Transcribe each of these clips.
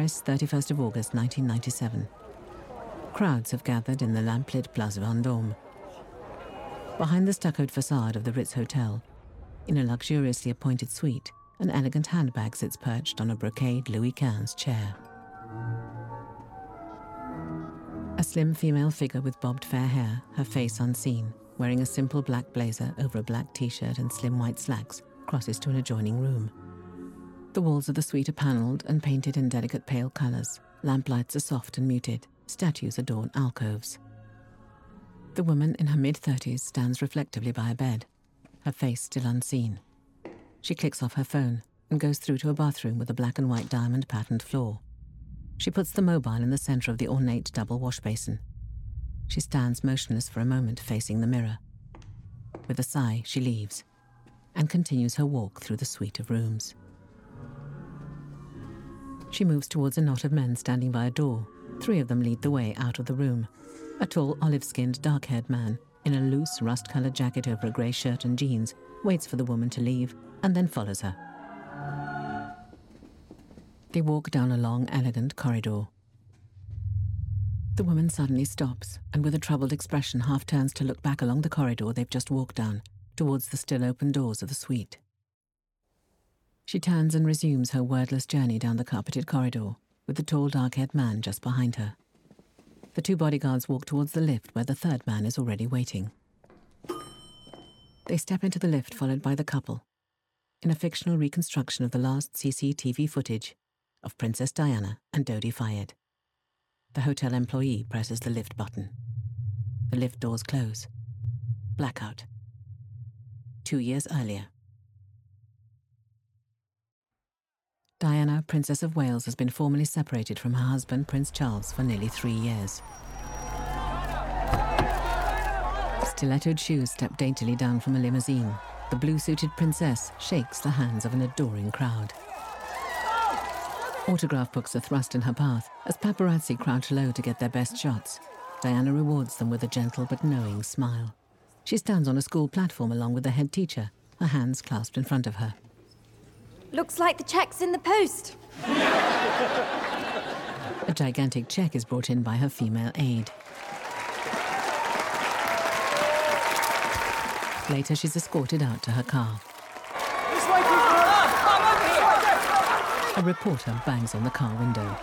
Paris, 31st of August 1997. Crowds have gathered in the lamp-lit Place Vendôme. Behind the stuccoed facade of the Ritz Hotel, in a luxuriously appointed suite, an elegant handbag sits perched on a brocade Louis XV chair. A slim female figure with bobbed fair hair, her face unseen, wearing a simple black blazer over a black t-shirt and slim white slacks, crosses to an adjoining room. The walls of the suite are panelled and painted in delicate pale colours. Lamplights are soft and muted. Statues adorn alcoves. The woman in her mid-30s stands reflectively by a bed, her face still unseen. She clicks off her phone and goes through to a bathroom with a black and white diamond-patterned floor. She puts the mobile in the centre of the ornate double wash basin. She stands motionless for a moment facing the mirror. With a sigh, she leaves and continues her walk through the suite of rooms. She moves towards a knot of men standing by a door. 3 of them lead the way out of the room. A tall, olive-skinned, dark-haired man in a loose, rust-coloured jacket over a grey shirt and jeans waits for the woman to leave and then follows her. They walk down a long, elegant corridor. The woman suddenly stops and with a troubled expression half turns to look back along the corridor they've just walked down, towards the still open doors of the suite. She turns and resumes her wordless journey down the carpeted corridor, with the tall, dark-haired man just behind her. The 2 bodyguards walk towards the lift where the 3rd man is already waiting. They step into the lift followed by the couple, in a fictional reconstruction of the last CCTV footage of Princess Diana and Dodi Fayed. The hotel employee presses the lift button. The lift doors close. Blackout. 2 years earlier. Diana, Princess of Wales, has been formally separated from her husband, Prince Charles, for nearly 3 years. Stilettoed shoes step daintily down from a limousine. The blue-suited princess shakes the hands of an adoring crowd. Autograph books are thrust in her path as paparazzi crouch low to get their best shots. Diana rewards them with a gentle but knowing smile. She stands on a school platform along with the head teacher, her hands clasped in front of her. Looks like the check's in the post. A gigantic check is brought in by her female aide. Later, she's escorted out to her car. A reporter bangs on the car window.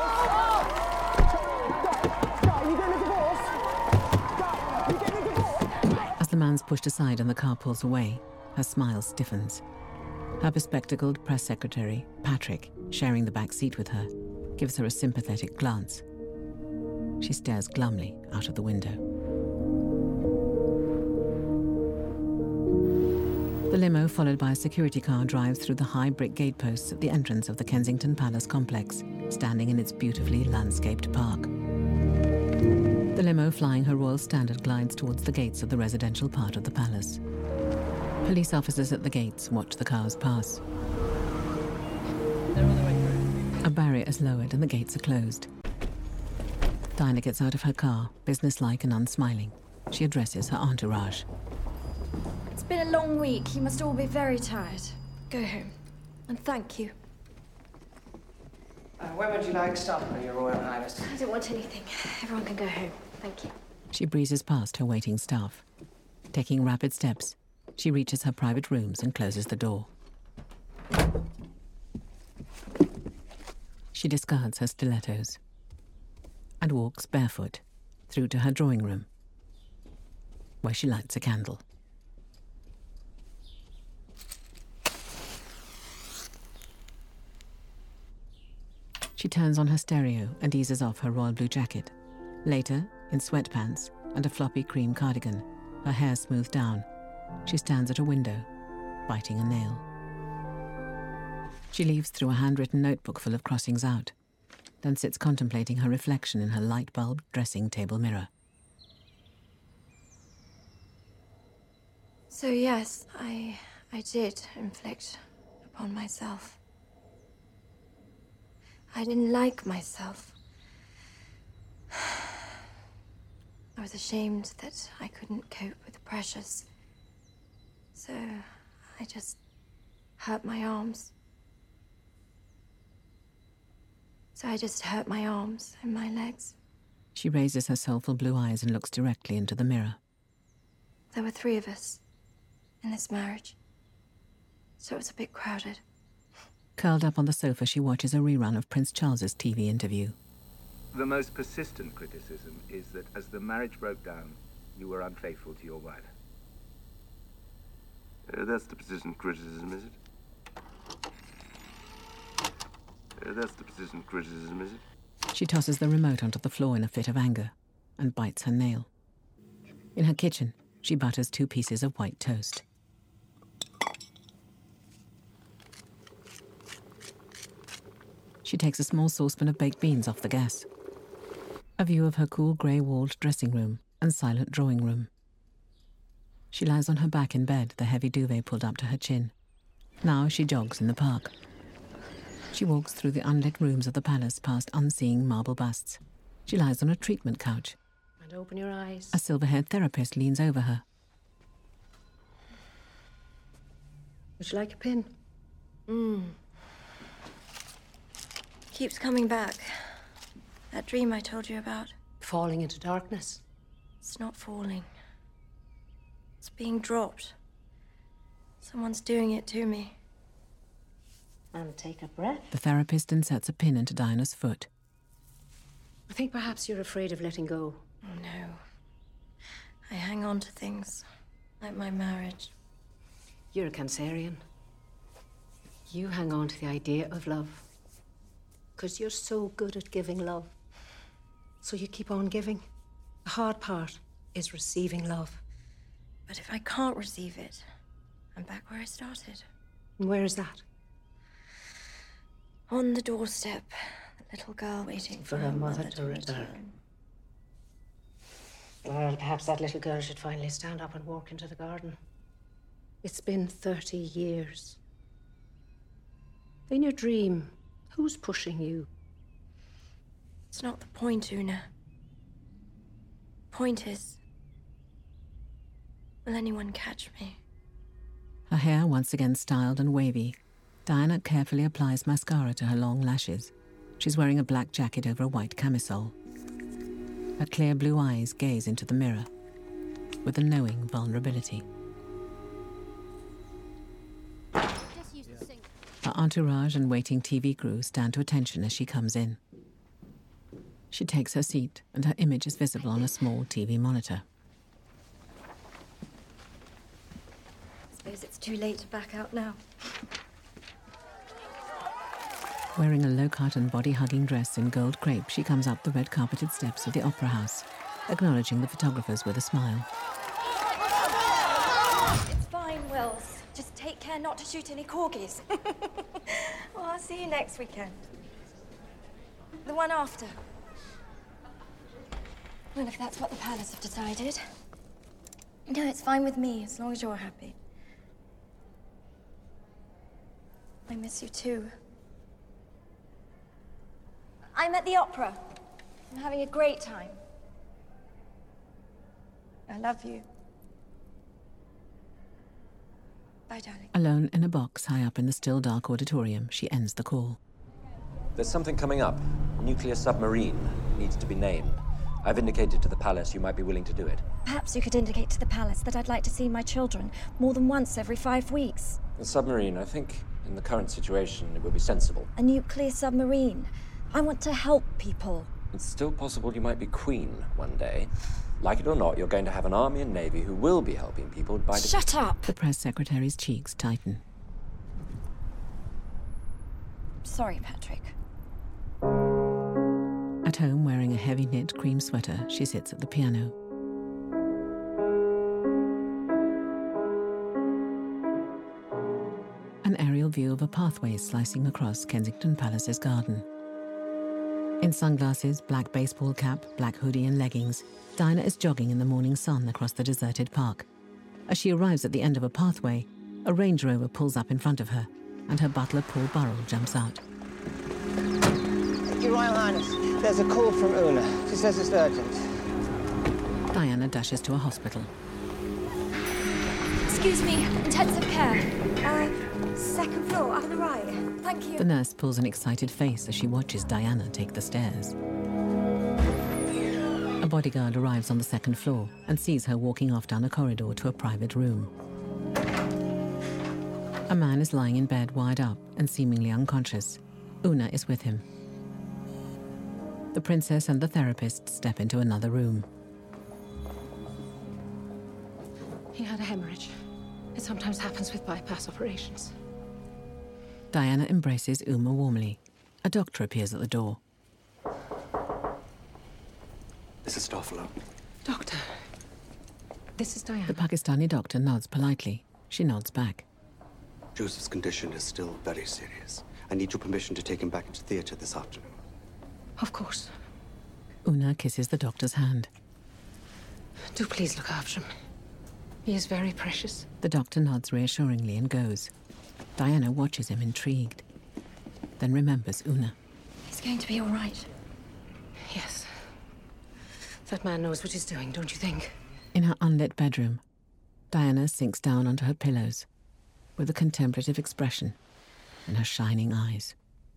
As the man's pushed aside and the car pulls away, her smile stiffens. Her bespectacled press secretary, Patrick, sharing the back seat with her, gives her a sympathetic glance. She stares glumly out of the window. The limo, followed by a security car, drives through the high brick gateposts at the entrance of the Kensington Palace complex, standing in its beautifully landscaped park. The limo, flying her royal standard, glides towards the gates of the residential part of the palace. Police officers at the gates watch the cars pass. They're on their way through. A barrier is lowered and the gates are closed. Diana gets out of her car, businesslike and unsmiling. She addresses her entourage. It's been a long week. You must all be very tired. Go home. And thank you. When would you like supper, Your Royal Highness? I don't want anything. Everyone can go home. Thank you. She breezes past her waiting staff. Taking rapid steps, she reaches her private rooms and closes the door. She discards her stilettos and walks barefoot through to her drawing room, where she lights a candle. She turns on her stereo and eases off her royal blue jacket. Later, in sweatpants and a floppy cream cardigan, her hair smoothed down, she stands at a window, biting a nail. She leaves through a handwritten notebook full of crossings out, then sits contemplating her reflection in her light-bulb dressing table mirror. So yes, I did inflict upon myself. I didn't like myself. I was ashamed that I couldn't cope with the pressures. So I just hurt my arms. So I just hurt my arms and my legs. She raises her soulful blue eyes and looks directly into the mirror. There were 3 of us in this marriage, so it was a bit crowded. Curled up on the sofa, she watches a rerun of Prince Charles's TV interview. The most persistent criticism is that as the marriage broke down, you were unfaithful to your wife. That's the persistent criticism, is it? That's the persistent criticism, is it? She tosses the remote onto the floor in a fit of anger and bites her nail. In her kitchen, she butters 2 pieces of white toast. She takes a small saucepan of baked beans off the gas. A view of her cool grey-walled dressing room and silent drawing room. She lies on her back in bed, the heavy duvet pulled up to her chin. Now she jogs in the park. She walks through the unlit rooms of the palace past unseeing marble busts. She lies on a treatment couch. And open your eyes. A silver-haired therapist leans over her. Would you like a pin? Keeps coming back. That dream I told you about. Falling into darkness. It's not falling. It's being dropped. Someone's doing it to me. And take a breath. The therapist inserts a pin into Diana's foot. I think perhaps you're afraid of letting go. Oh, no. I hang on to things, like my marriage. You're a Cancerian. You hang on to the idea of love. Because you're so good at giving love. So you keep on giving. The hard part is receiving love. But if I can't receive it, I'm back where I started. And where is that? On the doorstep, the little girl waiting For her mother to return. Well, perhaps that little girl should finally stand up and walk into the garden. It's been 30 years. In your dream, who's pushing you? It's not the point, Una. Point is, will anyone catch me? Her hair once again styled and wavy, Diana carefully applies mascara to her long lashes. She's wearing a black jacket over a white camisole. Her clear blue eyes gaze into the mirror with a knowing vulnerability. Her entourage and waiting TV crew stand to attention as she comes in. She takes her seat, and her image is visible on a small TV monitor. Suppose it's too late to back out now. Wearing a low-cut body-hugging dress in gold crepe, she comes up the red-carpeted steps of the Opera House, acknowledging the photographers with a smile. It's fine, Wills. Just take care not to shoot any corgis. Well, I'll see you next weekend. The one after. Well, if that's what the palace have decided. No, it's fine with me, as long as you're happy. I miss you too. I'm at the opera. I'm having a great time. I love you. Bye, darling. Alone in a box high up in the still dark auditorium, she ends the call. There's something coming up. Nuclear submarine needs to be named. I've indicated to the palace you might be willing to do it. Perhaps you could indicate to the palace that I'd like to see my children more than once every 5 weeks. The submarine, I think, in the current situation, it would be sensible. A nuclear submarine. I want to help people. It's still possible you might be queen one day. Like it or not, you're going to have an army and navy who will be helping people by... Shut up! The press secretary's cheeks tighten. Sorry, Patrick. At home, wearing a heavy knit cream sweater, she sits at the piano. An aerial view of a pathway slicing across Kensington Palace's garden. In sunglasses, black baseball cap, black hoodie and leggings, Diana is jogging in the morning sun across the deserted park. As she arrives at the end of a pathway, a Range Rover pulls up in front of her, and her butler Paul Burrell jumps out. Your Royal Highness, there's a call from Una. She says it's urgent. Diana dashes to a hospital. Excuse me, intensive care. Second floor, up on the right. Thank you. The nurse pulls an excited face as she watches Diana take the stairs. A bodyguard arrives on the second floor and sees her walking off down a corridor to a private room. A man is lying in bed wired up and seemingly unconscious. Una is with him. The princess and the therapist step into another room. He had a hemorrhage. It sometimes happens with bypass operations. Diana embraces Uma warmly. A doctor appears at the door. This is Toffolo. Doctor, this is Diana. The Pakistani doctor nods politely. She nods back. Joseph's condition is still very serious. I need your permission to take him back into theater this afternoon. Of course. Una kisses the doctor's hand. Do please look after him. He is very precious. The doctor nods reassuringly and goes. Diana watches him intrigued, then remembers Una. He's going to be all right. Yes. That man knows what he's doing, don't you think? In her unlit bedroom, Diana sinks down onto her pillows with a contemplative expression in her shining eyes.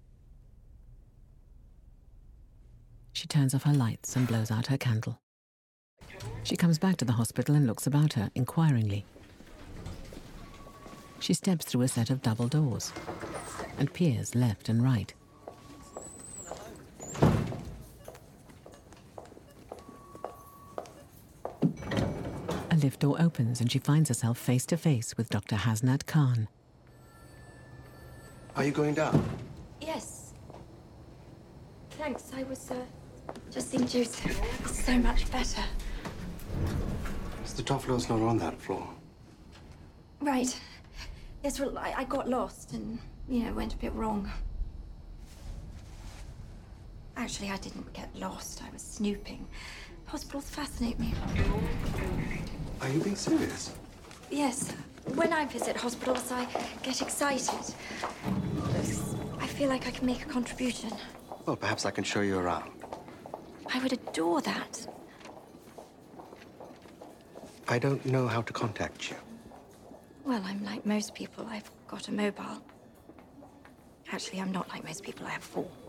She turns off her lights and blows out her candle. She comes back to the hospital and looks about her inquiringly. She steps through a set of double doors and peers left and right. A lift door opens and she finds herself face to face with Dr. Hasnat Khan. Are you going down? Yes. Thanks, I was, just seeing Joseph. He's so much better. Mr. Toffolo's not on that floor. Right. Yes, well, I got lost and, went a bit wrong. Actually, I didn't get lost. I was snooping. Hospitals fascinate me. Are you being serious? Yes. When I visit hospitals, I get excited. I feel like I can make a contribution. Well, perhaps I can show you around. I would adore that. I don't know how to contact you. Well, I'm like most people. I've got a mobile. Actually, I'm not like most people. I have 4.